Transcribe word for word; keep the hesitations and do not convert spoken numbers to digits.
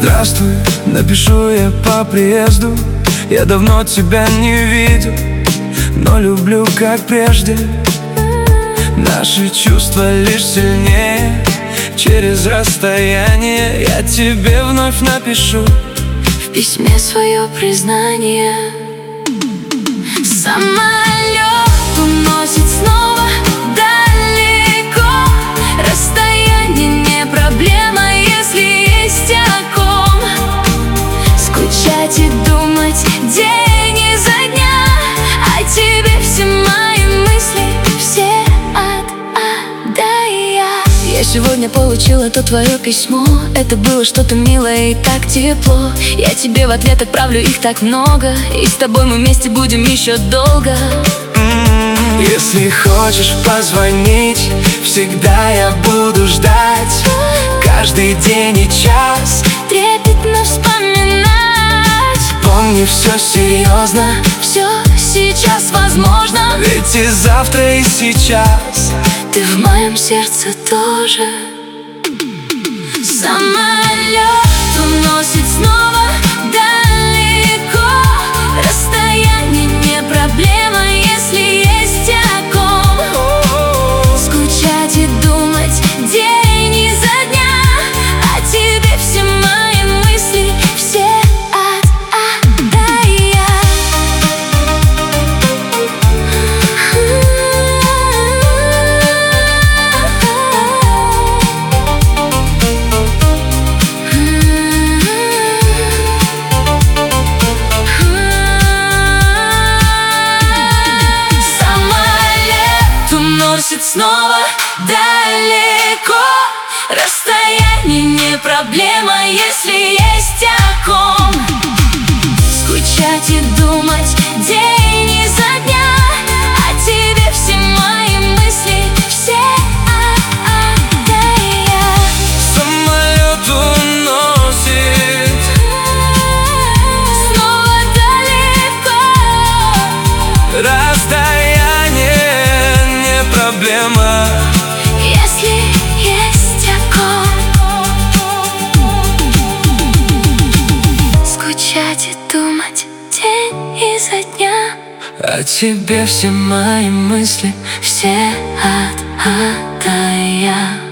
Здравствуй, напишу я по приезду. Я давно тебя не видел, но люблю как прежде. Наши чувства лишь сильнее. Через расстояние я тебе вновь напишу в письме свое признание. Самолет уносит снова далеко. Расстояние не проблема, если есть о ком скучать и думать день изо дня. О тебе все мои мысли, все от А до Я. Я сегодня получила то твое письмо. Это было что-то милое и так тепло. Я тебе в ответ отправлю их так много, и с тобой мы вместе будем еще долго. Если хочешь позвонить, всегда я буду ждать. Каждый день и час трепетно вспоминать. Помни, все серьезно, все сейчас возможно. ведь и завтра, и сейчас ты в моем сердце тоже. Самолет уносит снова далеко. Расстояние не проблема, если есть о ком скучать и думать день изо дня. О тебе все мои мысли, все от А до Я. Уносит снова далеко. Расстояние не проблема, если есть о ком скучать и думать день изо дня. О тебе все мои мысли, все от А до Я. Самолет уносит снова далеко. расстояние проблема, если есть о ком скучать и думать день изо дня. о тебе все мои мысли, все от А до Я.